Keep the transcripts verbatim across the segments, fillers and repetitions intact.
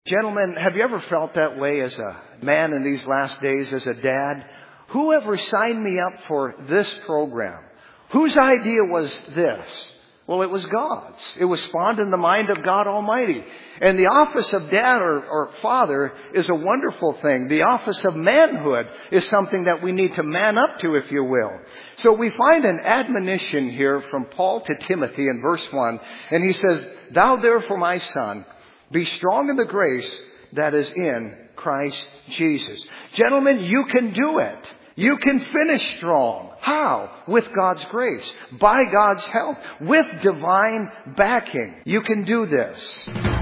Gentlemen, have you ever felt that way as a man in these last days, as a dad? Whoever signed me up for this program? Whose idea was this? Well, it was God's. It was spawned in the mind of God Almighty. And the office of dad or, or father is a wonderful thing. The office of manhood is something that we need to man up to, if you will. So we find an admonition here from Paul to Timothy in verse one. And he says, "Thou therefore, my son, be strong in the grace that is in Christ Jesus." Gentlemen, you can do it. You can finish strong. How? With God's grace. By God's help. With divine backing. You can do this.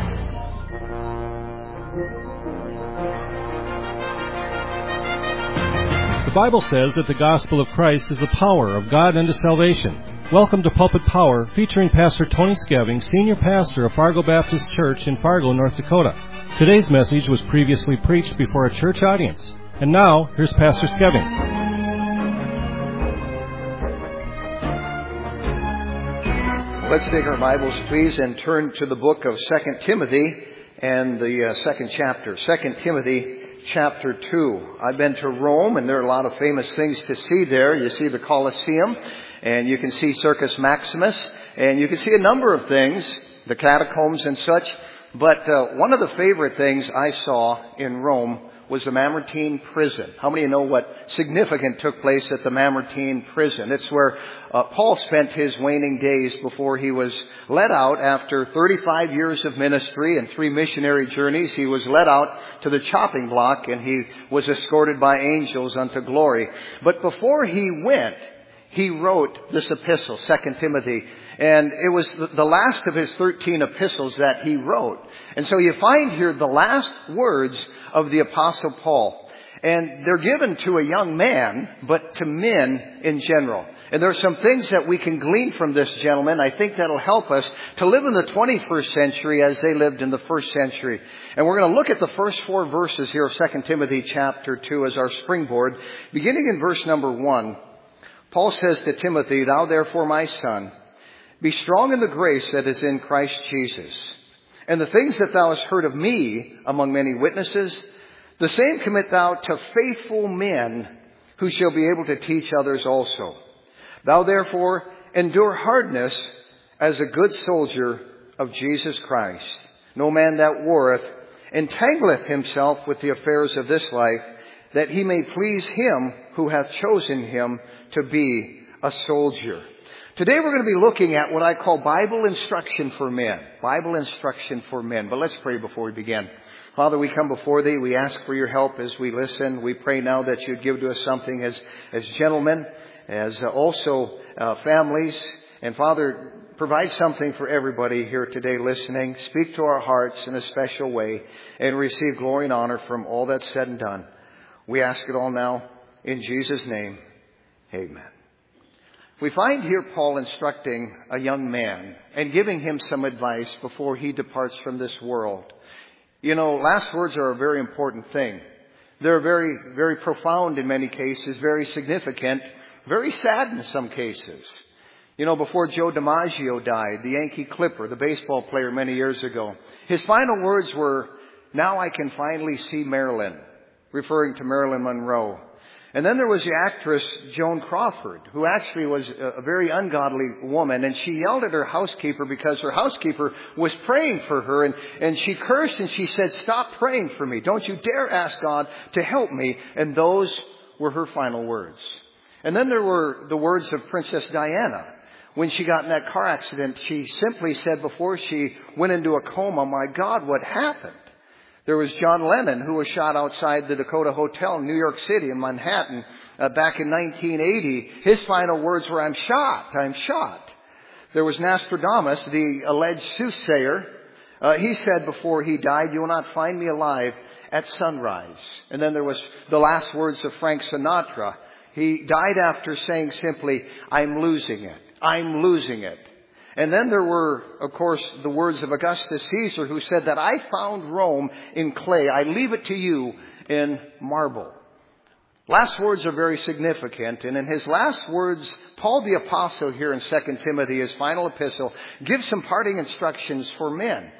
The Bible says that the gospel of Christ is the power of God unto salvation. Welcome to Pulpit Power, featuring Pastor Tony Skeving, Senior Pastor of Fargo Baptist Church in Fargo, North Dakota. Today's message was previously preached before a church audience. And now, here's Pastor Skeving. Let's take our Bibles, please, and turn to the book of Second Timothy and the uh, second chapter. Second Timothy chapter two. I've been to Rome, and there are a lot of famous things to see there. You see the Colosseum, and you can see Circus Maximus, and you can see a number of things, the catacombs and such. But uh, one of the favorite things I saw in Rome was the Mamertine prison. How many of you know what significant took place at the Mamertine prison? It's where uh, Paul spent his waning days before he was let out after thirty-five years of ministry and three missionary journeys. He was let out to the chopping block, and he was escorted by angels unto glory. But before he went, he wrote this epistle, Second Timothy. And it was the last of his thirteen epistles that he wrote. And so you find here the last words of the Apostle Paul. And they're given to a young man, but to men in general. And there are some things that we can glean from this, gentleman. I think that'll help us to live in the twenty-first century as they lived in the first century. And we're going to look at the first four verses here of Second Timothy chapter two as our springboard. Beginning in verse number one, Paul says to Timothy, "Thou therefore, my son, be strong in the grace that is in Christ Jesus. And the things that thou hast heard of me among many witnesses, the same commit thou to faithful men who shall be able to teach others also. Thou therefore endure hardness as a good soldier of Jesus Christ. No man that warreth entangleth himself with the affairs of this life, that he may please him who hath chosen him to be a soldier." Today we're going to be looking at what I call Bible instruction for men. Bible instruction for men. But let's pray before we begin. Father, we come before Thee. We ask for Your help as we listen. We pray now that You'd give to us something as, as gentlemen, as uh, also uh, families. And Father, provide something for everybody here today listening. Speak to our hearts in a special way and receive glory and honor from all that's said and done. We ask it all now in Jesus' name. Amen. We find here Paul instructing a young man and giving him some advice before he departs from this world. You know, last words are a very important thing. They're very, very profound in many cases, very significant, very sad in some cases. You know, before Joe DiMaggio died, the Yankee Clipper, the baseball player many years ago, his final words were, "Now I can finally see Marilyn," referring to Marilyn Monroe. And then there was the actress Joan Crawford, who actually was a very ungodly woman, and she yelled at her housekeeper because her housekeeper was praying for her, and, and she cursed and she said, "Stop praying for me. Don't you dare ask God to help me." And those were her final words. And then there were the words of Princess Diana. When she got in that car accident, she simply said before she went into a coma, "My God, what happened?" There was John Lennon, who was shot outside the Dakota Hotel in New York City in Manhattan uh, back in nineteen eighty. His final words were, "I'm shot, I'm shot." There was Nostradamus, the alleged soothsayer. Uh, he said before he died, "You will not find me alive at sunrise." And then there was the last words of Frank Sinatra. He died after saying simply, "I'm losing it, I'm losing it." And then there were, of course, the words of Augustus Caesar, who said that, "I found Rome in clay. I leave it to you in marble." Last words are very significant. And in his last words, Paul the Apostle here in Second Timothy, his final epistle, gives some parting instructions for men.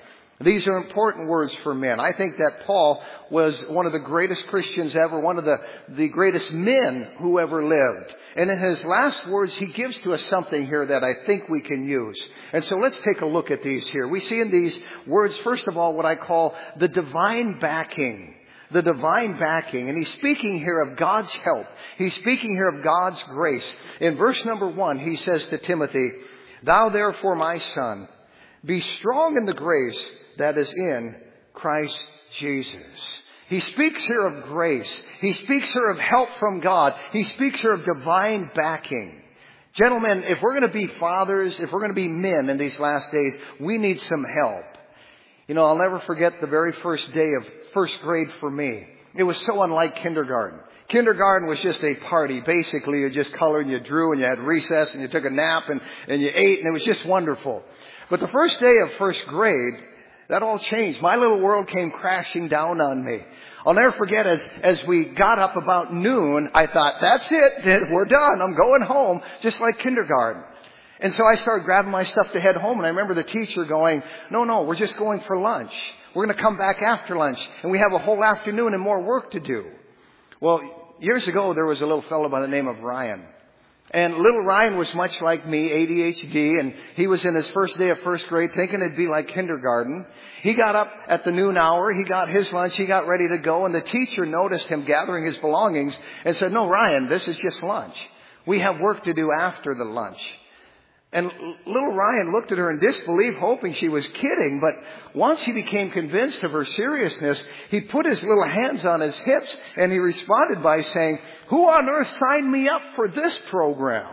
These are important words for men. I think that Paul was one of the greatest Christians ever, one of the, the greatest men who ever lived. And in his last words, he gives to us something here that I think we can use. And so let's take a look at these here. We see in these words, first of all, what I call the divine backing. The divine backing. And he's speaking here of God's help. He's speaking here of God's grace. In verse number one, he says to Timothy, "Thou therefore, my son, be strong in the grace that is in Christ Jesus." He speaks here of grace. He speaks here of help from God. He speaks here of divine backing. Gentlemen, if we're going to be fathers, if we're going to be men in these last days, we need some help. You know, I'll never forget the very first day of first grade for me. It was so unlike kindergarten. Kindergarten was just a party. Basically, you just colored and you drew and you had recess and you took a nap and, and you ate, and it was just wonderful. But the first day of first grade, that all changed. My little world came crashing down on me. I'll never forget, as, as we got up about noon, I thought, that's it. We're done. I'm going home, just like kindergarten. And so I started grabbing my stuff to head home. And I remember the teacher going, no, no, we're just going for lunch. We're going to come back after lunch. And we have a whole afternoon and more work to do. Well, years ago, there was a little fellow by the name of Ryan. And little Ryan was much like me, A D H D, and he was in his first day of first grade thinking it'd be like kindergarten. He got up at the noon hour, he got his lunch, he got ready to go, and the teacher noticed him gathering his belongings and said, "No, Ryan, this is just lunch. We have work to do after the lunch." And little Ryan looked at her in disbelief, hoping she was kidding. But once he became convinced of her seriousness, he put his little hands on his hips and he responded by saying, "Who on earth signed me up for this program?"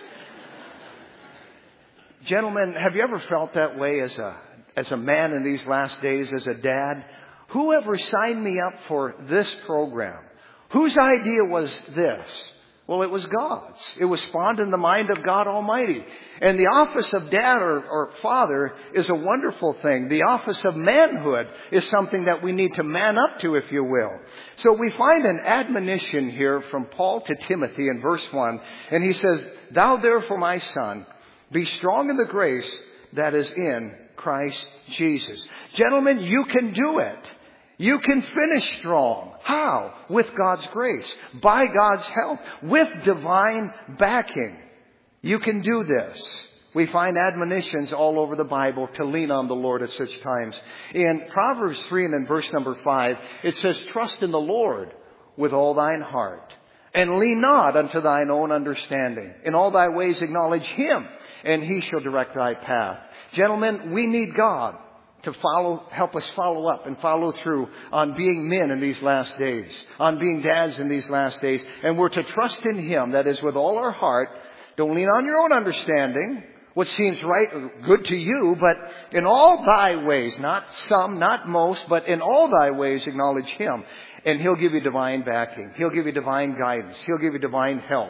Gentlemen, have you ever felt that way as a, as a man in these last days, as a dad? Whoever signed me up for this program? Whose idea was this? Well, it was God's. It was spawned in the mind of God Almighty. And the office of dad or, or father is a wonderful thing. The office of manhood is something that we need to man up to, if you will. So we find an admonition here from Paul to Timothy in verse one. And he says, "Thou therefore, my son, be strong in the grace that is in Christ Jesus." Gentlemen, you can do it. You can finish strong. How? With God's grace. By God's help. With divine backing. You can do this. We find admonitions all over the Bible to lean on the Lord at such times. In Proverbs three and in verse number five, it says, "Trust in the Lord with all thine heart, and lean not unto thine own understanding. In all thy ways acknowledge Him, and He shall direct thy path." Gentlemen, we need God to follow, help us follow up and follow through on being men in these last days, on being dads in these last days. And we're to trust in Him, that is with all our heart. Don't lean on your own understanding, what seems right or good to you, but in all thy ways, not some, not most, but in all thy ways acknowledge Him. And He'll give you divine backing. He'll give you divine guidance. He'll give you divine help.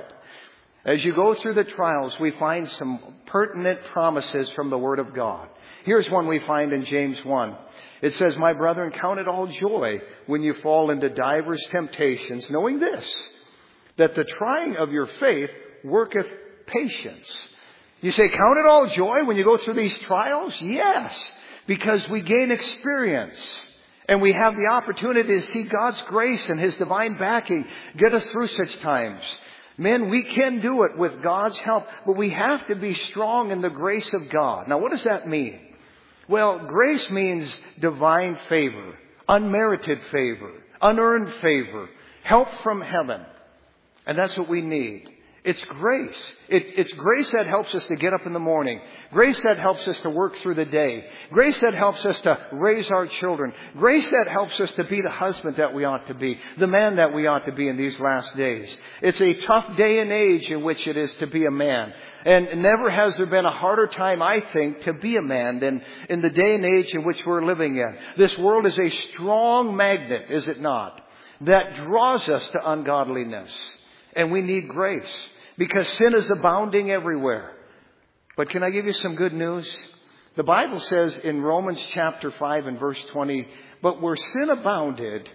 As you go through the trials, we find some pertinent promises from the Word of God. Here's one we find in James one. It says, "My brethren, count it all joy when you fall into divers temptations, knowing this, that the trying of your faith worketh patience." You say, count it all joy when you go through these trials? Yes, because we gain experience. And we have the opportunity to see God's grace and His divine backing get us through such times. Men, we can do it with God's help, but we have to be strong in the grace of God. Now, what does that mean? Well, grace means divine favor, unmerited favor, unearned favor, help from heaven. And that's what we need. It's grace. It, it's grace that helps us to get up in the morning. Grace that helps us to work through the day. Grace that helps us to raise our children. Grace that helps us to be the husband that we ought to be, the man that we ought to be in these last days. It's a tough day and age in which it is to be a man. And never has there been a harder time, I think, to be a man than in the day and age in which we're living in. This world is a strong magnet, is it not, that draws us to ungodliness. And we need grace, because sin is abounding everywhere. But can I give you some good news? The Bible says in Romans chapter five and verse twenty, "But where sin abounded,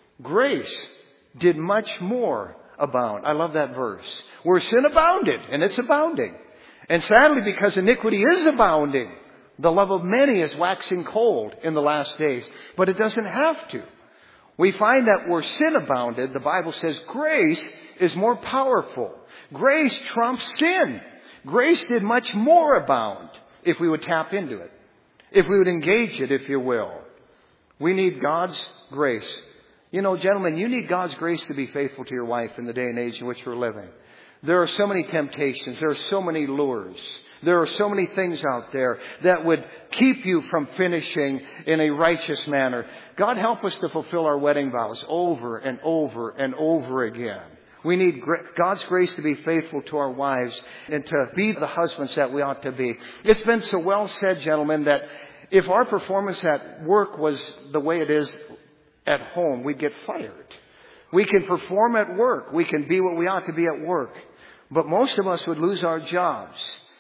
grace did much more abound." I love that verse. Where sin abounded, and it's abounding. And sadly, because iniquity is abounding, The love of many is waxing cold in the last days, but it doesn't have to. We find that where sin abounded, the Bible says grace is more powerful. Grace trumps sin. Grace did much more abound if we would tap into it, if we would engage it, if you will. We need God's grace. You know, gentlemen, you need God's grace to be faithful to your wife in the day and age in which we're living. There are so many temptations. There are so many lures. There are so many things out there that would keep you from finishing in a righteous manner. God help us to fulfill our wedding vows over and over and over again. We need God's grace to be faithful to our wives and to be the husbands that we ought to be. It's been so well said, gentlemen, that if our performance at work was the way it is at home, we'd get fired. We can perform at work. We can be what we ought to be at work. But most of us would lose our jobs.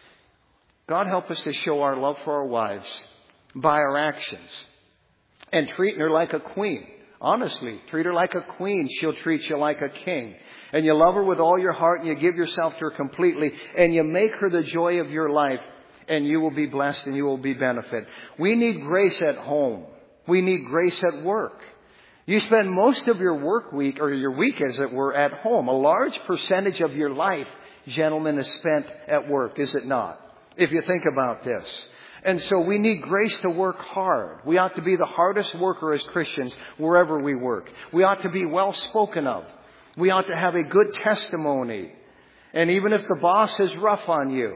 God help us to show our love for our wives by our actions and treating her like a queen. Honestly, treat her like a queen. She'll treat you like a king. And you love her with all your heart and you give yourself to her completely and you make her the joy of your life and you will be blessed and you will be benefit. We need grace at home. We need grace at work. You spend most of your work week or your week, as it were, at home. A large percentage of your life, gentlemen, is spent at work, is it not? If you think about this. And so we need grace to work hard. We ought to be the hardest worker as Christians wherever we work. We ought to be well spoken of. We ought to have a good testimony. And even if the boss is rough on you,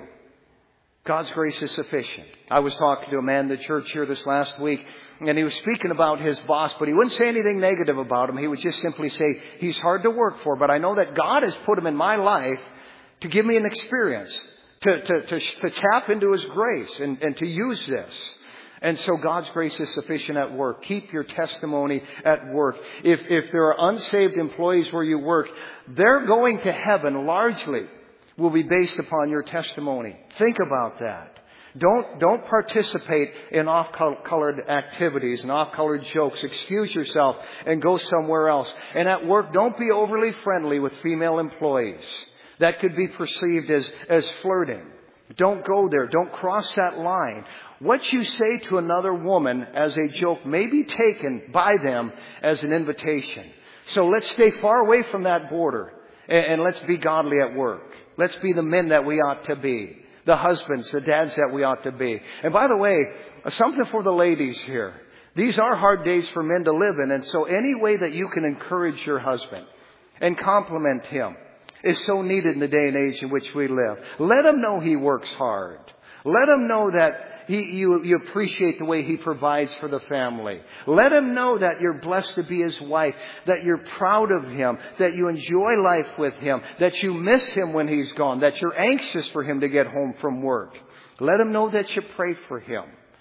God's grace is sufficient. I was talking to a man in the church here this last week, and he was speaking about his boss, but he wouldn't say anything negative about him. He would just simply say, he's hard to work for, but I know that God has put him in my life to give me an experience, to, to, to, to tap into His grace and, and to use this. And so God's grace is sufficient at work. Keep your testimony at work. If, if there are unsaved employees where you work, they're going to heaven largely will be based upon your testimony. Think about that. Don't, don't participate in off-colored activities and off-colored jokes. Excuse yourself and go somewhere else. And at work, don't be overly friendly with female employees. That could be perceived as, as flirting. Don't go there. Don't cross that line. What you say to another woman as a joke may be taken by them as an invitation. So let's stay far away from that border and, and let's be godly at work. Let's be the men that we ought to be. The husbands, the dads that we ought to be. And by the way, something for the ladies here. These are hard days for men to live in. And so any way that you can encourage your husband and compliment him is so needed in the day and age in which we live. Let him know he works hard. Let him know that he, you, you appreciate the way he provides for the family. Let him know that you're blessed to be his wife, that you're proud of him, that you enjoy life with him, that you miss him when he's gone, that you're anxious for him to get home from work. Let him know that you pray for him.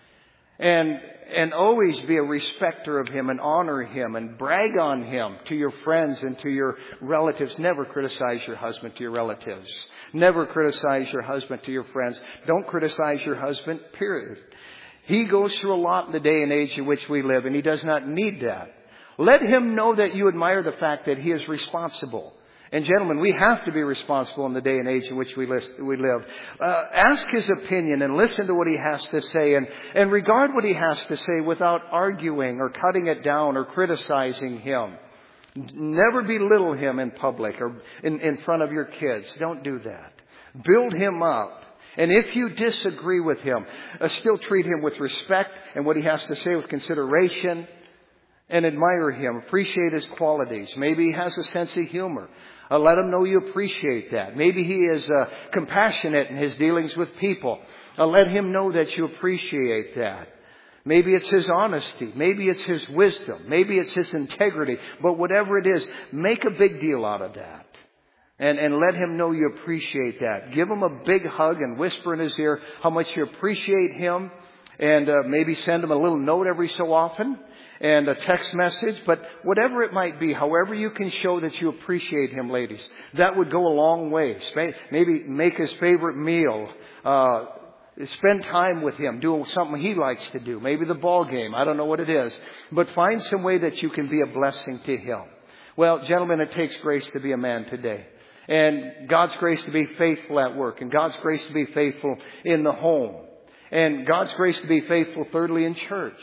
And and always be a respecter of him and honor him and brag on him to your friends and to your relatives. Never criticize your husband to your relatives. Never criticize your husband to your friends. Don't criticize your husband, period. He goes through a lot in the day and age in which we live, and he does not need that. Let him know that you admire the fact that he is responsible. And gentlemen, we have to be responsible in the day and age in which we live. Uh, ask his opinion and listen to what he has to say and, and regard what he has to say without arguing or cutting it down or criticizing him. Never belittle him in public or in, in front of your kids. Don't do that. Build him up. And if you disagree with him, uh, still treat him with respect and what he has to say with consideration and admire him. Appreciate his qualities. Maybe he has a sense of humor. Uh, let him know you appreciate that. Maybe he is uh, compassionate in his dealings with people. Uh, let him know that you appreciate that. Maybe it's his honesty. Maybe it's his wisdom. Maybe it's his integrity. But whatever it is, make a big deal out of that. And, and let him know you appreciate that. Give him a big hug and whisper in his ear how much you appreciate him. And uh, maybe send him a little note every so often. And a text message, but whatever it might be, however you can show that you appreciate him, ladies, that would go a long way. Maybe make his favorite meal, uh, spend time with him, do something he likes to do, maybe the ball game, I don't know what it is, but find some way that you can be a blessing to him. Well, gentlemen, it takes grace to be a man today, and God's grace to be faithful at work, and God's grace to be faithful in the home. And God's grace to be faithful, thirdly, in church.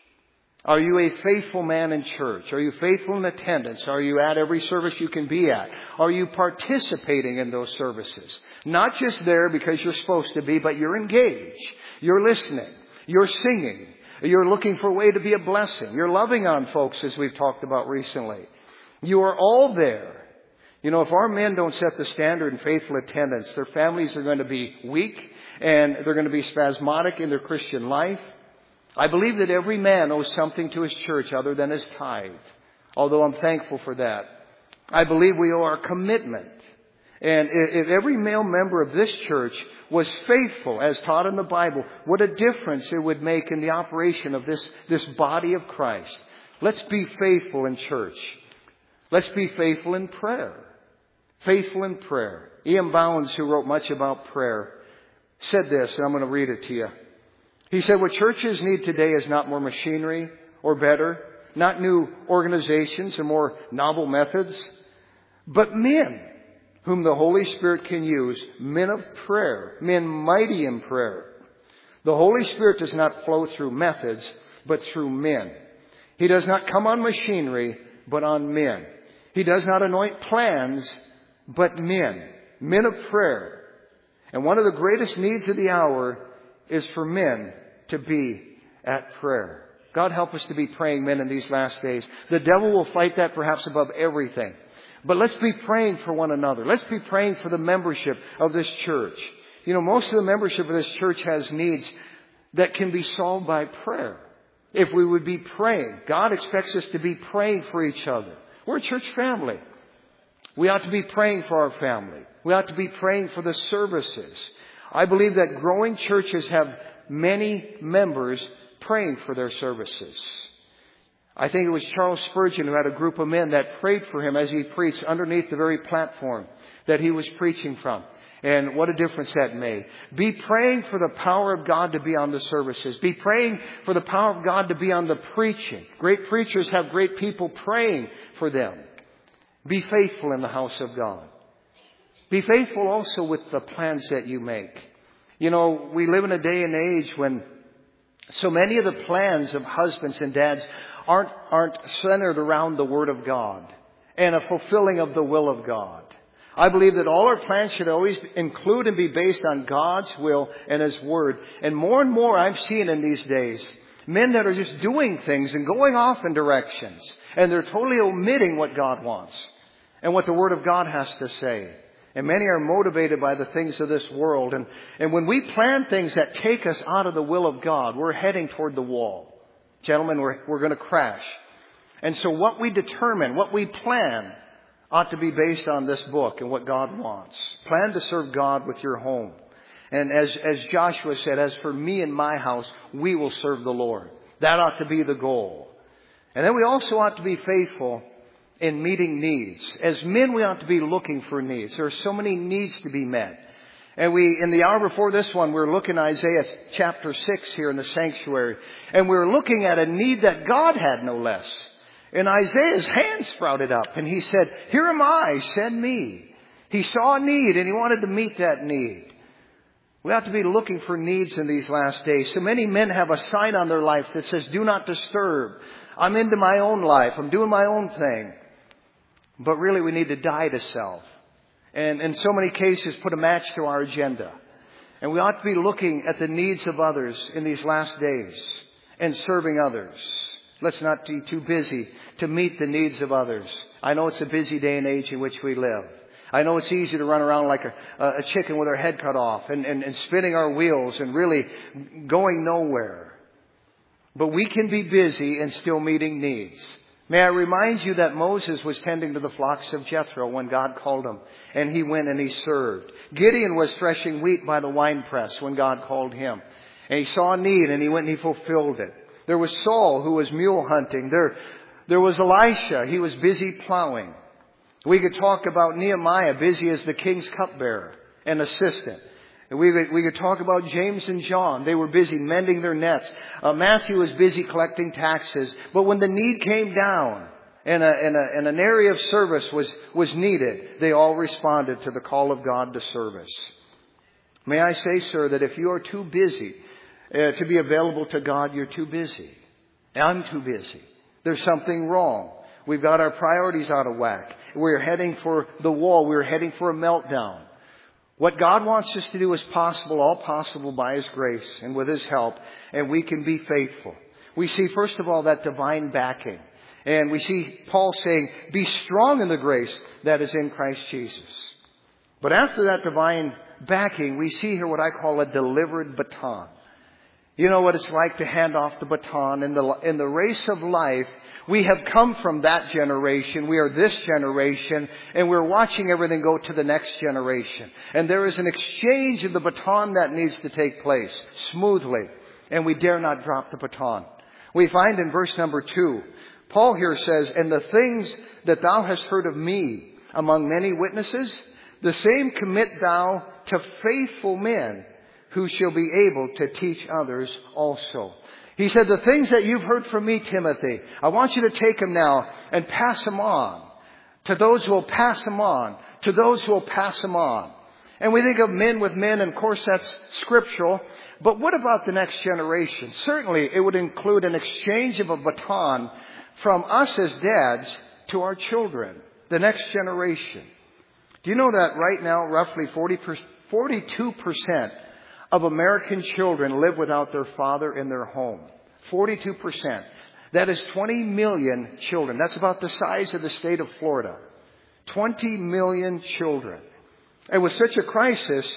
Are you a faithful man in church? Are you faithful in attendance? Are you at every service you can be at? Are you participating in those services? Not just there because you're supposed to be, but you're engaged. You're listening. You're singing. You're looking for a way to be a blessing. You're loving on folks, as we've talked about recently. You are all there. You know, if our men don't set the standard in faithful attendance, their families are going to be weak and they're going to be spasmodic in their Christian life. I believe that every man owes something to his church other than his tithe, although I'm thankful for that. I believe we owe our commitment. And if every male member of this church was faithful, as taught in the Bible, what a difference it would make in the operation of this, this body of Christ. Let's be faithful in church. Let's be faithful in prayer. Faithful in prayer. E M Bounds, who wrote much about prayer, said this, and I'm going to read it to you. He said, what churches need today is not more machinery or better, not new organizations or more novel methods, but men whom the Holy Spirit can use, men of prayer, men mighty in prayer. The Holy Spirit does not flow through methods, but through men. He does not come on machinery, but on men. He does not anoint plans, but men, men of prayer. And one of the greatest needs of the hour is for men to be at prayer. God help us to be praying men in these last days. The devil will fight that perhaps above everything. But let's be praying for one another. Let's be praying for the membership of this church. You know, most of the membership of this church has needs that can be solved by prayer. If we would be praying, God expects us to be praying for each other. We're a church family. We ought to be praying for our family. We ought to be praying for the services. I believe that growing churches have many members praying for their services. I think it was Charles Spurgeon who had a group of men that prayed for him as he preached underneath the very platform that he was preaching from. And what a difference that made. Be praying for the power of God to be on the services. Be praying for the power of God to be on the preaching. Great preachers have great people praying for them. Be faithful in the house of God. Be faithful also with the plans that you make. You know, we live in a day and age when so many of the plans of husbands and dads aren't, aren't centered around the Word of God and a fulfilling of the will of God. I believe that all our plans should always include and be based on God's will and His Word. And more and more I'm seeing in these days men that are just doing things and going off in directions. And they're totally omitting what God wants and what the Word of God has to say. And many are motivated by the things of this world. And, and when we plan things that take us out of the will of God, we're heading toward the wall. Gentlemen, we're, we're going to crash. And so what we determine, what we plan, ought to be based on this book and what God wants. Plan to serve God with your home. And as, as Joshua said, as for me and my house, we will serve the Lord. That ought to be the goal. And then we also ought to be faithful in meeting needs. As men, we ought to be looking for needs. There are so many needs to be met. And we, in the hour before this one, we're looking at Isaiah chapter six here in the sanctuary. And we're looking at a need that God had, no less. And Isaiah's hand sprouted up and he said, here am I, send me. He saw a need and he wanted to meet that need. We have to be looking for needs in these last days. So many men have a sign on their life that says, do not disturb. I'm into my own life. I'm doing my own thing. But really we need to die to self. And in so many cases put a match to our agenda. And we ought to be looking at the needs of others in these last days and serving others. Let's not be too busy to meet the needs of others. I know it's a busy day and age in which we live. I know it's easy to run around like a, a chicken with our head cut off and, and, and spinning our wheels and really going nowhere. But we can be busy and still meeting needs. May I remind you that Moses was tending to the flocks of Jethro when God called him, and he went and he served. Gideon was threshing wheat by the winepress when God called him, and he saw a need and he went and he fulfilled it. There was Saul who was mule hunting. There, there was Elisha. He was busy plowing. We could talk about Nehemiah, busy as the king's cupbearer and assistant. And we could, we could talk about James and John. They were busy mending their nets. Uh, Matthew was busy collecting taxes. But when the need came down and, a, and, a, and an area of service was, was needed, they all responded to the call of God to service. May I say, sir, that if you are too busy uh, to be available to God, you're too busy. I'm too busy. There's something wrong. We've got our priorities out of whack. We're heading for the wall. We're heading for a meltdown. What God wants us to do is possible, all possible by His grace and with His help, and we can be faithful. We see, first of all, that divine backing. And we see Paul saying, be strong in the grace that is in Christ Jesus. But after that divine backing, we see here what I call a delivered baton. You know what it's like to hand off the baton. In the, in the race of life, we have come from that generation. We are this generation, and we're watching everything go to the next generation. And there is an exchange of the baton that needs to take place smoothly, and we dare not drop the baton. We find in verse number two, Paul here says, and the things that thou hast heard of me among many witnesses, the same commit thou to faithful men who shall be able to teach others also. He said, the things that you've heard from me, Timothy, I want you to take them now and pass them on to those who will pass them on, to those who will pass them on. And we think of men with men, and of course that's scriptural. But what about the next generation? Certainly it would include an exchange of a baton from us as dads to our children, the next generation. Do you know that right now roughly forty-two percent of American children live without their father in their home? forty-two percent. That is twenty million children. That's about the size of the state of Florida. twenty million children. And with such a crisis,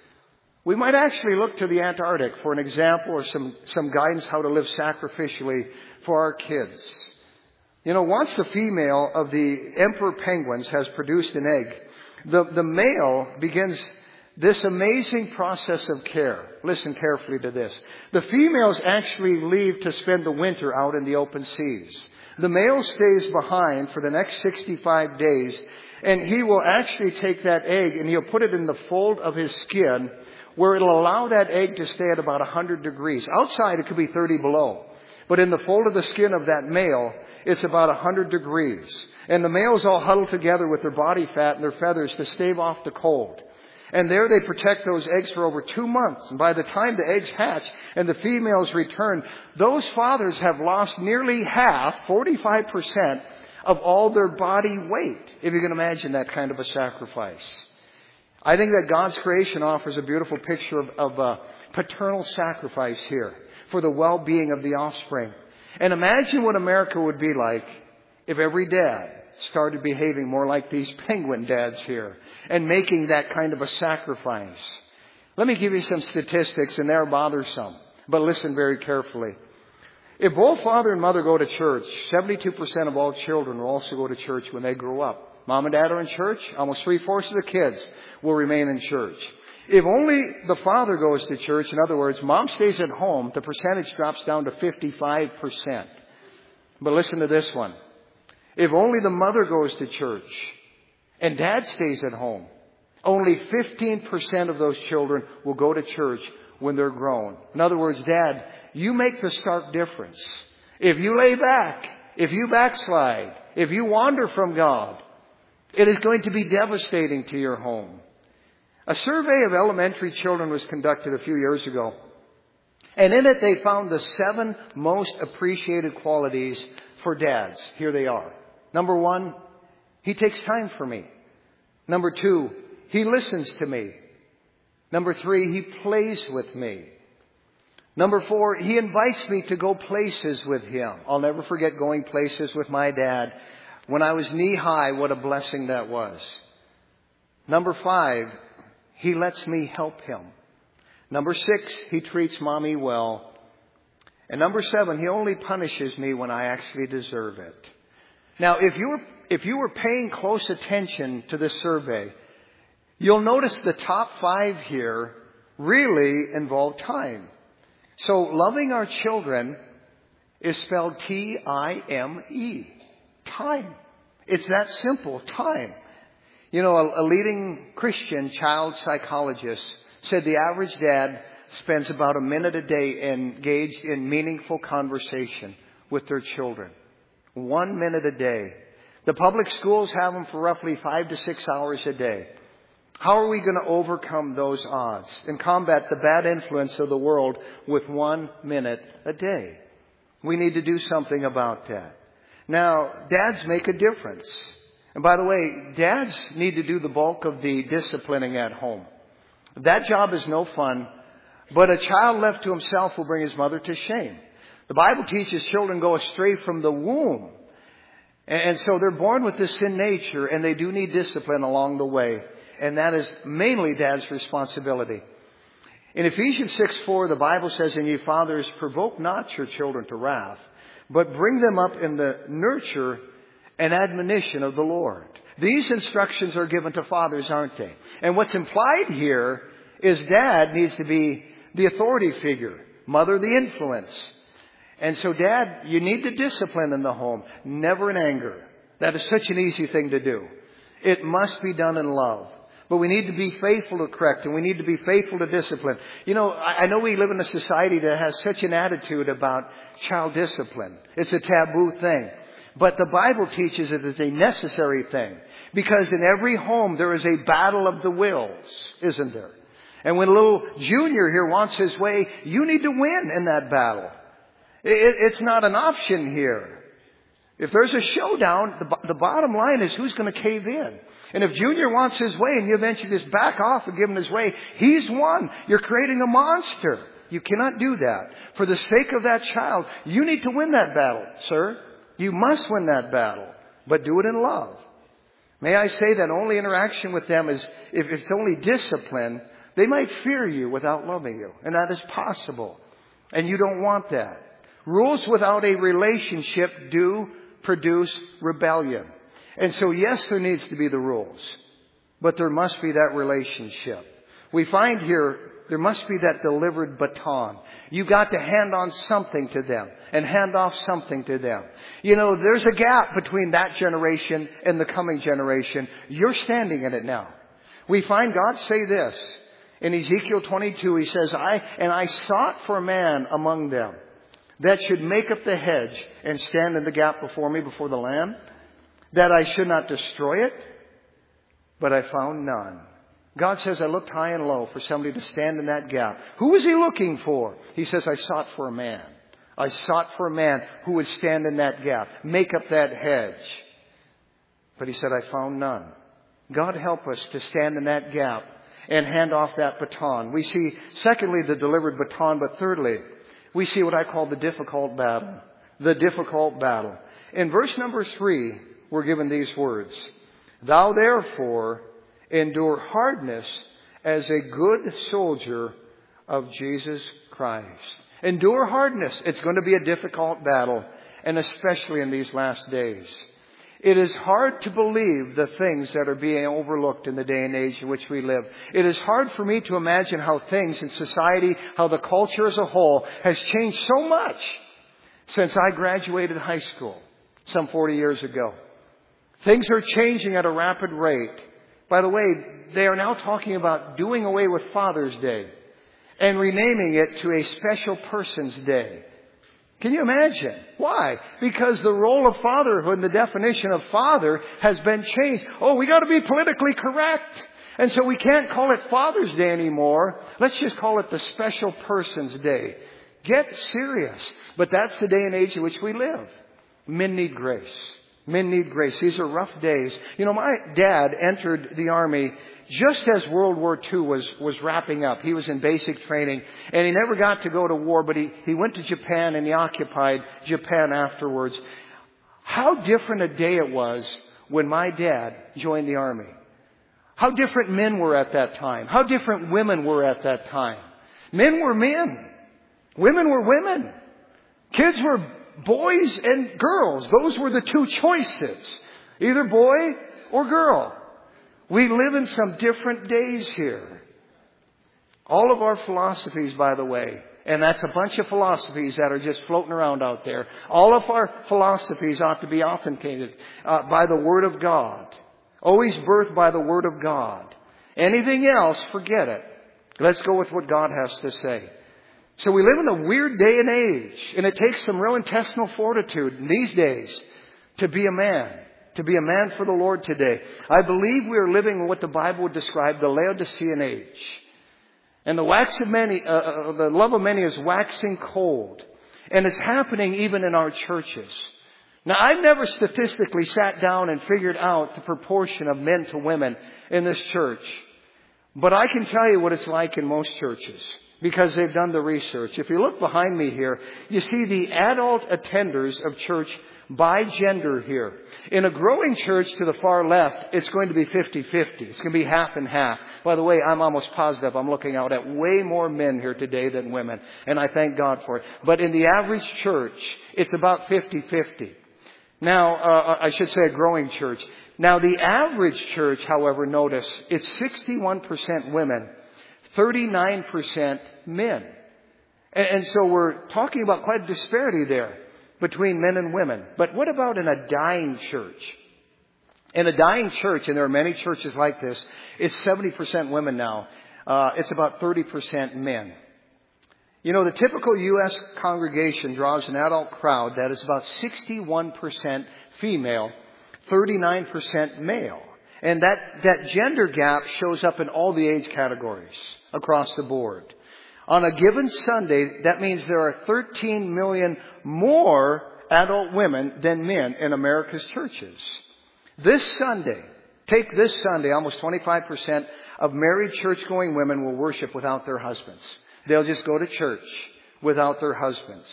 we might actually look to the Antarctic for an example or some, some guidance how to live sacrificially for our kids. You know, once the female of the emperor penguins has produced an egg, the, the male begins this amazing process of care. Listen carefully to this. The females actually leave to spend the winter out in the open seas. The male stays behind for the next sixty-five days, and he will actually take that egg and he'll put it in the fold of his skin where it'll allow that egg to stay at about one hundred degrees. Outside it could be thirty below. But in the fold of the skin of that male, it's about one hundred degrees. And the males all huddle together with their body fat and their feathers to stave off the cold. And there they protect those eggs for over two months. And by the time the eggs hatch and the females return, those fathers have lost nearly half, forty-five percent, of all their body weight. If you can imagine that kind of a sacrifice. I think that God's creation offers a beautiful picture of, of uh, paternal sacrifice here for the well-being of the offspring. And imagine what America would be like if every dad started behaving more like these penguin dads here and making that kind of a sacrifice. Let me give you some statistics, and they're bothersome, but listen very carefully. If both father and mother go to church, seventy-two percent of all children will also go to church when they grow up. Mom and dad are in church, almost three-fourths of the kids will remain in church. If only the father goes to church, in other words, mom stays at home, the percentage drops down to fifty-five percent. But listen to this one. If only the mother goes to church and dad stays at home, only fifteen percent of those children will go to church when they're grown. In other words, dad, you make the stark difference. If you lay back, if you backslide, if you wander from God, it is going to be devastating to your home. A survey of elementary children was conducted a few years ago. And in it they found the seven most appreciated qualities for dads. Here they are. Number one, he takes time for me. Number two, he listens to me. Number three, he plays with me. Number four, he invites me to go places with him. I'll never forget going places with my dad. When I was knee high, what a blessing that was. Number five, he lets me help him. Number six, he treats mommy well. And number seven, he only punishes me when I actually deserve it. Now, if you were, if you were paying close attention to this survey, you'll notice the top five here really involve time. So loving our children is spelled T I M E. Time. It's that simple. Time. You know, a, a leading Christian child psychologist said the average dad spends about a minute a day engaged in meaningful conversation with their children. One minute a day. The public schools have them for roughly five to six hours a day. How are we going to overcome those odds and combat the bad influence of the world with one minute a day? We need to do something about that. Now, dads make a difference. And by the way, dads need to do the bulk of the disciplining at home. That job is no fun, but a child left to himself will bring his mother to shame. The Bible teaches children go astray from the womb. And so they're born with this sin nature, and they do need discipline along the way. And that is mainly dad's responsibility. In Ephesians six four, the Bible says, "And ye fathers, provoke not your children to wrath, but bring them up in the nurture and admonition of the Lord." These instructions are given to fathers, aren't they? And what's implied here is dad needs to be the authority figure, mother the influence. And so, Dad, you need to discipline in the home, never in anger. That is such an easy thing to do. It must be done in love. But we need to be faithful to correct, and we need to be faithful to discipline. You know, I know we live in a society that has such an attitude about child discipline. It's a taboo thing. But the Bible teaches it as a necessary thing. Because in every home there is a battle of the wills, isn't there? And when little Junior here wants his way, you need to win in that battle. It's not an option here. If there's a showdown, the, the bottom line is who's going to cave in. And if Junior wants his way and you eventually just back off and give him his way, he's won. You're creating a monster. You cannot do that. For the sake of that child, you need to win that battle, sir. You must win that battle, but do it in love. May I say that only interaction with them is, if it's only discipline, they might fear you without loving you. And that is possible. And you don't want that. Rules without a relationship do produce rebellion. And so, yes, there needs to be the rules, but there must be that relationship. We find here there must be that delivered baton. You've got to hand on something to them and hand off something to them. You know, there's a gap between that generation and the coming generation. You're standing in it now. We find God say this in Ezekiel twenty-two. He says, I and I sought for a man among them that should make up the hedge and stand in the gap before me, before the Lamb, that I should not destroy it, but I found none. God says, I looked high and low for somebody to stand in that gap. Who was he looking for? He says, I sought for a man. I sought for a man who would stand in that gap, make up that hedge. But he said, I found none. God help us to stand in that gap and hand off that baton. We see, secondly, the delivered baton, but thirdly, we see what I call the difficult battle. The difficult battle. In verse number three, we're given these words. Thou therefore endure hardness as a good soldier of Jesus Christ. Endure hardness. It's going to be a difficult battle, and especially in these last days. It is hard to believe the things that are being overlooked in the day and age in which we live. It is hard for me to imagine how things in society, how the culture as a whole has changed so much since I graduated high school some forty years ago. Things are changing at a rapid rate. By the way, they are now talking about doing away with Father's Day and renaming it to a special person's day. Can you imagine? Why? Because the role of fatherhood and the definition of father has been changed. Oh, we got to be politically correct. And so we can't call it Father's Day anymore. Let's just call it the Special Person's Day. Get serious. But that's the day and age in which we live. Men need grace. Men need grace. These are rough days. You know, my dad entered the Army just as World War Two was, was wrapping up. He was in basic training, and he never got to go to war, but he, he went to Japan, and he occupied Japan afterwards. How different a day it was when my dad joined the Army. How different men were at that time. How different women were at that time. Men were men. Women were women. Kids were boys and girls. Those were the two choices. Either boy or girl. We live in some different days here. All of our philosophies, by the way, and that's a bunch of philosophies that are just floating around out there. All of our philosophies ought to be authenticated uh, by the Word of God. Always birthed by the Word of God. Anything else, forget it. Let's go with what God has to say. So we live in a weird day and age, and it takes some real intestinal fortitude in these days to be a man to be a man for the Lord today. I believe we are living in what the Bible would describe the Laodicean age. And the wax of many, uh, uh, the love of many is waxing cold. And it's happening even in our churches. Now, I've never statistically sat down and figured out the proportion of men to women in this church. But I can tell you what it's like in most churches, because they've done the research. If you look behind me here, you see the adult attenders of church by gender here. In a growing church to the far left, it's going to be fifty-fifty. It's going to be half and half. By the way, I'm almost positive I'm looking out at way more men here today than women. And I thank God for it. But in the average church, it's about fifty-fifty. Now, uh, I should say a growing church. Now, the average church, however, notice, it's sixty-one percent women, thirty-nine percent men. And, and so we're talking about quite a disparity there between men and women. But what about in a dying church? In a dying church, and there are many churches like this, it's seventy percent women now. Uh, it's about thirty percent men. You know, the typical U S congregation draws an adult crowd that is about sixty-one percent female, thirty-nine percent male. And that, that gender gap shows up in all the age categories across the board. On a given Sunday, that means there are thirteen million more adult women than men in America's churches. This Sunday, take this Sunday, almost twenty-five percent of married church-going women will worship without their husbands. They'll just go to church without their husbands.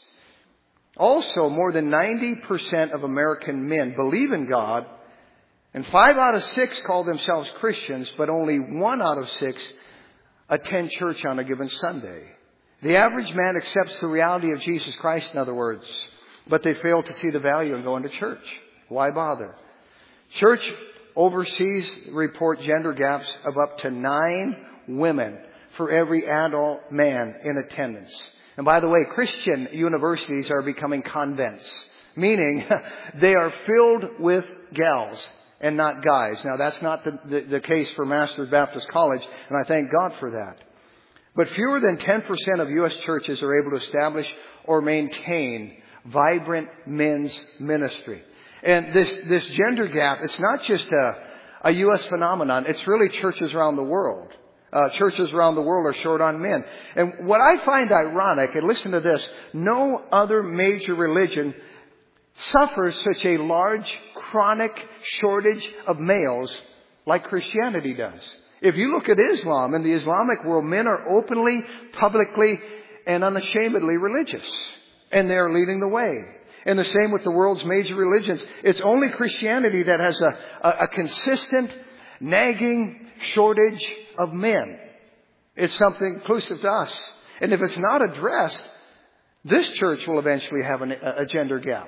Also, more than ninety percent of American men believe in God, and five out of six call themselves Christians, but only one out of six attend church on a given Sunday. The average man accepts the reality of Jesus Christ, in other words, but they fail to see the value in going to church. Why bother? Church overseas report gender gaps of up to nine women for every adult man in attendance. And by the way, Christian universities are becoming convents, meaning they are filled with gals and not guys. Now, that's not the, the, the case for Master's Baptist College, and I thank God for that. But fewer than ten percent of U S churches are able to establish or maintain vibrant men's ministry. And this, this gender gap, it's not just a, a U S phenomenon. It's really churches around the world. Uh, churches around the world are short on men. And what I find ironic, and listen to this, no other major religion suffers such a large, chronic shortage of males like Christianity does. If you look at Islam, in the Islamic world, men are openly, publicly, and unashamedly religious. And they are leading the way. And the same with the world's major religions. It's only Christianity that has a, a, a consistent, nagging shortage of men. It's something inclusive to us. And if it's not addressed, this church will eventually have an, a gender gap.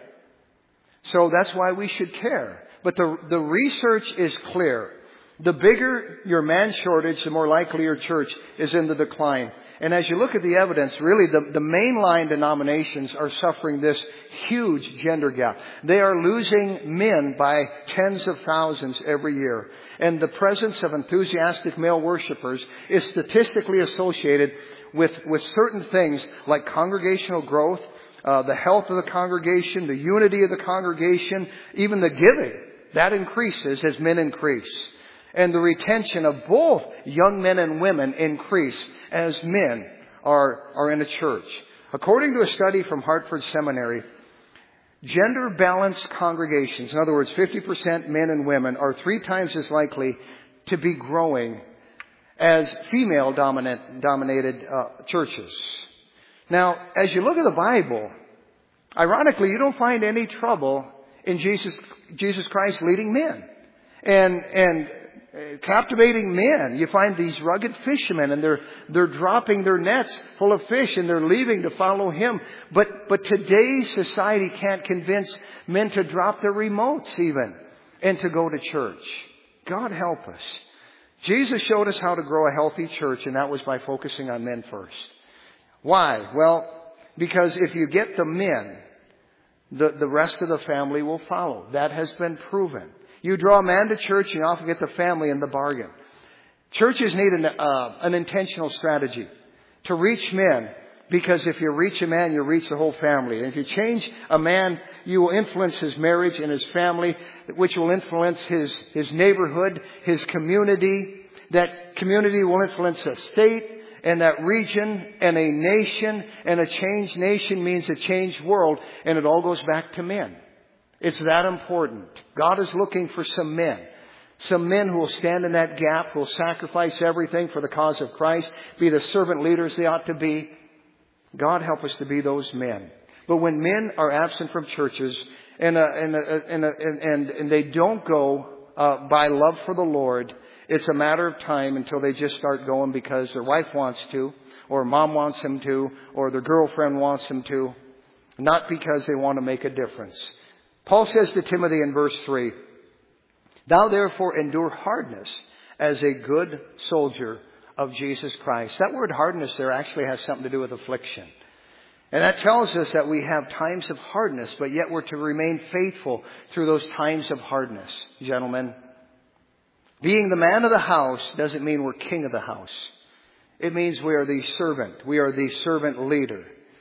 So that's why we should care. But the, the research is clear. The bigger your man shortage, the more likely your church is in the decline. And as you look at the evidence, really the, the mainline denominations are suffering this huge gender gap. They are losing men by tens of thousands every year. And the presence of enthusiastic male worshipers is statistically associated with, with certain things like congregational growth, uh, the health of the congregation, the unity of the congregation, even the giving. That increases as men increase. And the retention of both young men and women increase as men are, are in a church. According to a study from Hartford Seminary, gender-balanced congregations, in other words, fifty percent men and women, are three times as likely to be growing as female-dominated uh, churches. Now, as you look at the Bible, ironically, you don't find any trouble in Jesus, Jesus Christ leading men. And, and, captivating men. You find these rugged fishermen, and they're they're dropping their nets full of fish, and they're leaving to follow Him. But but today's society can't convince men to drop their remotes even and to go to church. God help us. Jesus showed us how to grow a healthy church, and that was by focusing on men first. Why? Well, because if you get the men, the, the rest of the family will follow. That has been proven. You draw a man to church, you often get the family in the bargain. Churches need an, uh, an intentional strategy to reach men Because if you reach a man, you reach the whole family. And if you change a man, you will influence his marriage and his family, which will influence his, his neighborhood, his community. That community will influence a state and that region and a nation. And a changed nation means a changed world. And it all goes back to men. It's that important. God is looking for some men. Some men who will stand in that gap, who will sacrifice everything for the cause of Christ, be the servant leaders they ought to be. God help us to be those men. But when men are absent from churches and uh, and, uh, and, uh, and and they don't go uh, by love for the Lord, it's a matter of time until they just start going because their wife wants to, or mom wants them to, or their girlfriend wants them to, not because they want to make a difference. Paul says to Timothy in verse three, "Thou therefore endure hardness as a good soldier of Jesus Christ." That word hardness there actually has something to do with affliction. And that tells us that we have times of hardness, but yet we're to remain faithful through those times of hardness, gentlemen. Being the man of the house doesn't mean we're king of the house. It means we are the servant. We are the servant leader.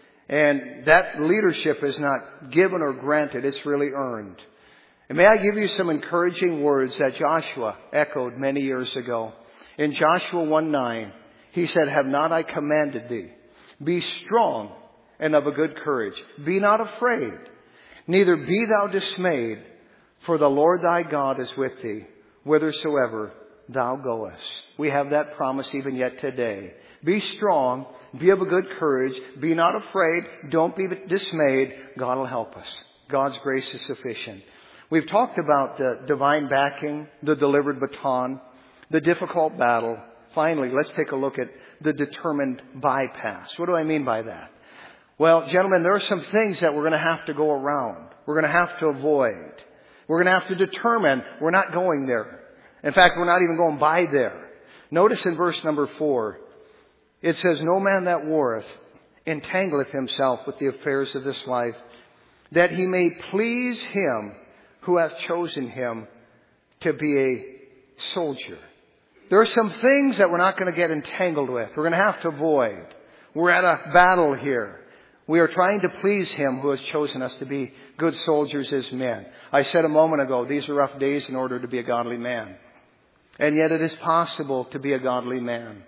And that leadership is not given or granted. It's really earned. And may I give you some encouraging words that Joshua echoed many years ago. In Joshua one nine, he said, "Have not I commanded thee? Be strong and of a good courage. Be not afraid, neither be thou dismayed, for the Lord thy God is with thee, whithersoever thou goest." We have that promise even yet today. Be strong, be of a good courage, be not afraid, don't be dismayed. God will help us. God's grace is sufficient. We've talked about the divine backing, the delivered baton, the difficult battle. Finally, let's take a look at the determined bypass. What do I mean by that? Well, gentlemen, there are some things that we're going to have to go around. We're going to have to avoid. We're going to have to determine we're not going there. In fact, we're not even going by there. Notice in verse number four, it says, "No man that warreth entangleth himself with the affairs of this life, that he may please him who hath chosen him to be a soldier." There are some things that we're not going to get entangled with. We're going to have to avoid. We're at a battle here. We are trying to please him who has chosen us to be good soldiers as men. I said a moment ago, these are rough days in order to be a godly man. And yet it is possible to be a godly man.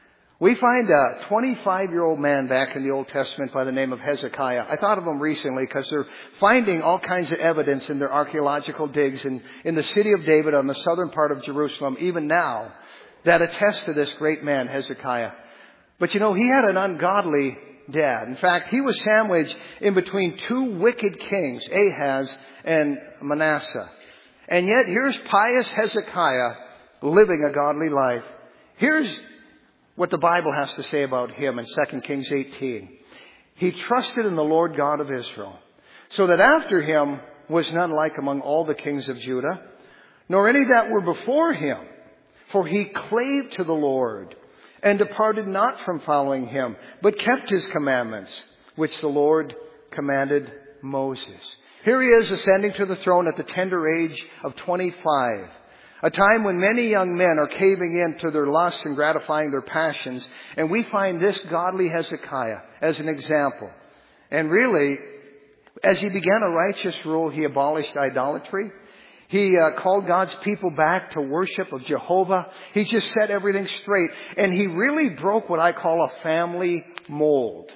We find a twenty-five-year-old man back in the Old Testament by the name of Hezekiah. I thought of him recently because they're finding all kinds of evidence in their archaeological digs in, in the city of David on the southern part of Jerusalem, even now, that attest to this great man, Hezekiah. But you know, he had an ungodly dad. In fact, he was sandwiched in between two wicked kings, Ahaz and Manasseh. And yet, here's pious Hezekiah living a godly life. Here's what the Bible has to say about him in Second Kings eighteen. "He trusted in the Lord God of Israel, so that after him was none like among all the kings of Judah, nor any that were before him. For he clave to the Lord, and departed not from following him, but kept his commandments, which the Lord commanded Moses." Here he is ascending to the throne at the tender age of twenty-five. A time when many young men are caving in to their lusts and gratifying their passions. And we find this godly Hezekiah as an example. And really, as he began a righteous rule, he abolished idolatry. He uh, called God's people back to worship of Jehovah. He just set everything straight. And he really broke what I call a family mold.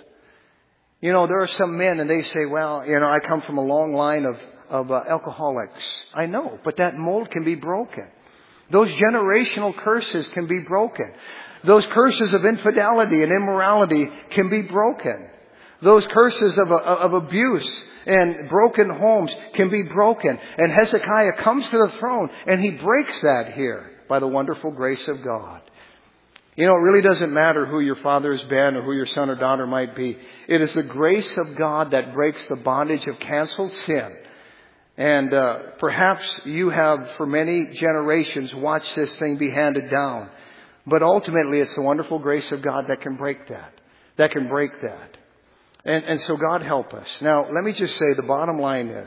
You know, there are some men and they say, well, you know, I come from a long line of, of uh, alcoholics. I know, but that mold can be broken. Those generational curses can be broken. Those curses of infidelity and immorality can be broken. Those curses of, of abuse and broken homes can be broken. And Hezekiah comes to the throne and he breaks that here by the wonderful grace of God. You know, it really doesn't matter who your father has been or who your son or daughter might be. It is the grace of God that breaks the bondage of canceled sin. And uh, perhaps you have for many generations watched this thing be handed down. But ultimately it's the wonderful grace of God that can break that. That can break that. And, and so God help us. Now, let me just say the bottom line is,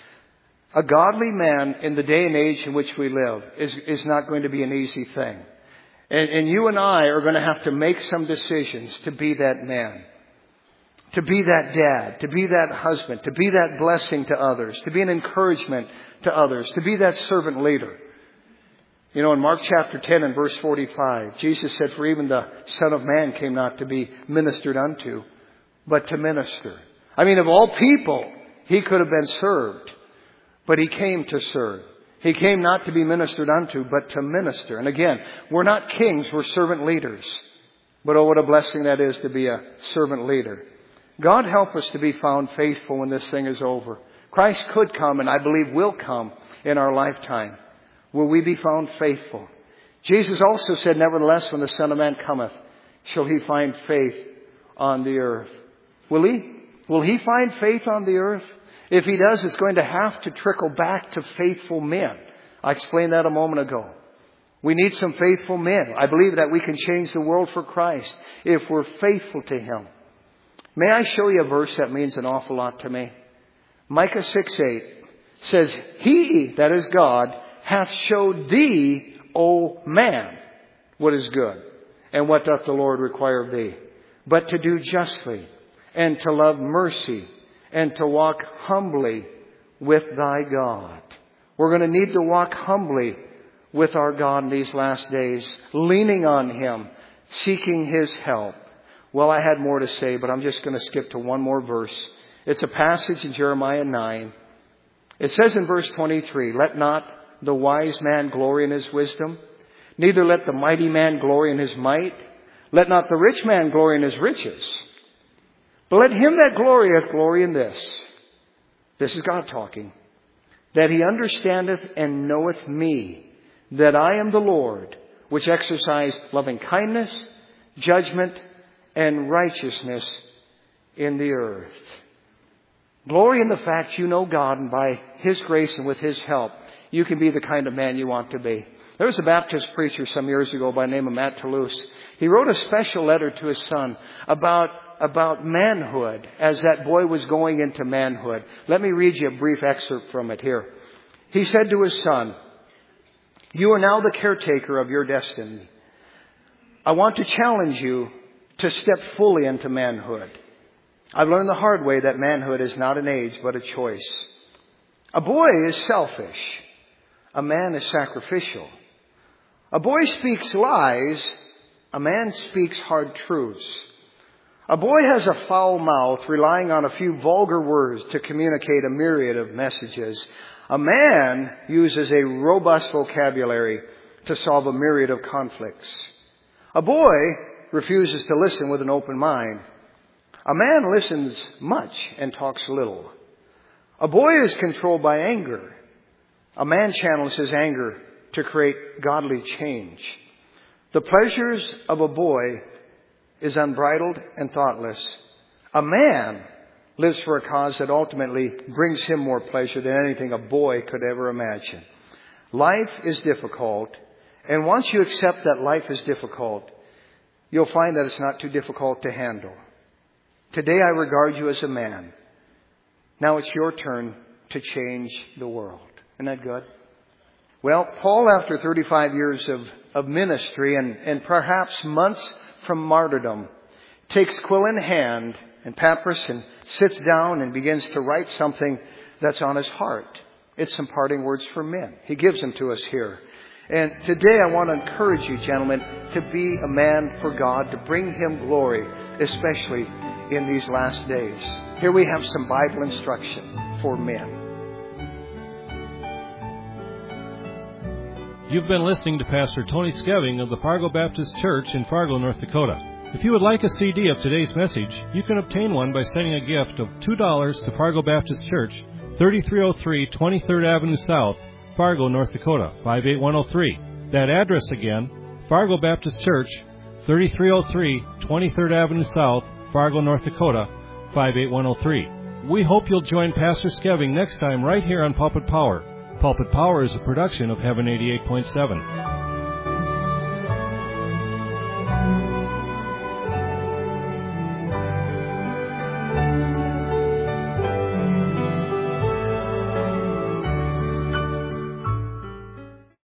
a godly man in the day and age in which we live is, is not going to be an easy thing. And, and you and I are going to have to make some decisions to be that man. to be that dad, to be that husband, to be that blessing to others, to be an encouragement to others, to be that servant leader. You know, in Mark chapter ten and verse forty-five, Jesus said, for even the Son of Man came not to be ministered unto, but to minister. I mean, of all people, He could have been served, but He came to serve. He came not to be ministered unto, but to minister. And again, we're not kings, we're servant leaders. But oh, what a blessing that is to be a servant leader. God help us to be found faithful when this thing is over. Christ could come, and I believe will come in our lifetime. Will we be found faithful? Jesus also said, nevertheless, when the Son of Man cometh, shall He find faith on the earth. Will He? Will He find faith on the earth? If He does, it's going to have to trickle back to faithful men. I explained that a moment ago. We need some faithful men. I believe that we can change the world for Christ if we're faithful to Him. May I show you a verse that means an awful lot to me? Micah six eight says, He, that is God, hath showed thee, O man, what is good, and what doth the Lord require of thee, but to do justly, and to love mercy, and to walk humbly with thy God. We're going to need to walk humbly with our God in these last days, leaning on Him, seeking His help. Well, I had more to say, but I'm just going to skip to one more verse. It's a passage in Jeremiah nine. It says in verse twenty-three, let not the wise man glory in his wisdom, neither let the mighty man glory in his might, let not the rich man glory in his riches, but let him that glorieth glory in this. This is God talking. That he understandeth and knoweth me, that I am the Lord, which exercise loving kindness, judgment, and righteousness in the earth. Glory in the fact you know God, and by His grace and with His help, you can be the kind of man you want to be. There was a Baptist preacher some years ago by the name of Matt Toulouse. He wrote a special letter to his son about, about manhood as that boy was going into manhood. Let me read you a brief excerpt from it here. He said to his son, you are now the caretaker of your destiny. I want to challenge you to step fully into manhood. I've learned the hard way that manhood is not an age, but a choice. A boy is selfish. A man is sacrificial. A boy speaks lies. A man speaks hard truths. A boy has a foul mouth, relying on a few vulgar words to communicate a myriad of messages. A man uses a robust vocabulary to solve a myriad of conflicts. A boy refuses to listen with an open mind. A man listens much and talks little. A boy is controlled by anger. A man channels his anger to create godly change. The pleasures of a boy is unbridled and thoughtless. A man lives for a cause that ultimately brings him more pleasure than anything a boy could ever imagine. Life is difficult, and once you accept that life is difficult, you'll find that it's not too difficult to handle. Today I regard you as a man. Now it's your turn to change the world. Isn't that good? Well, Paul, after thirty-five years of, of ministry and, and perhaps months from martyrdom, takes quill in hand and papyrus and sits down and begins to write something that's on his heart. It's some parting words for men. He gives them to us here. And today I want to encourage you, gentlemen, to be a man for God, to bring Him glory, especially in these last days. Here we have some Bible instruction for men. You've been listening to Pastor Tony Skeving of the Fargo Baptist Church in Fargo, North Dakota. If you would like a C D of today's message, you can obtain one by sending a gift of two dollars to Fargo Baptist Church, thirty-three oh three twenty-third Avenue South, Fargo, North Dakota, five eight one oh three. That address again, Fargo Baptist Church, thirty-three oh three twenty-third Avenue South, Fargo, North Dakota, five eight one oh three. We hope you'll join Pastor Skeving next time right here on Pulpit Power. Pulpit Power is a production of Heaven eighty-eight point seven.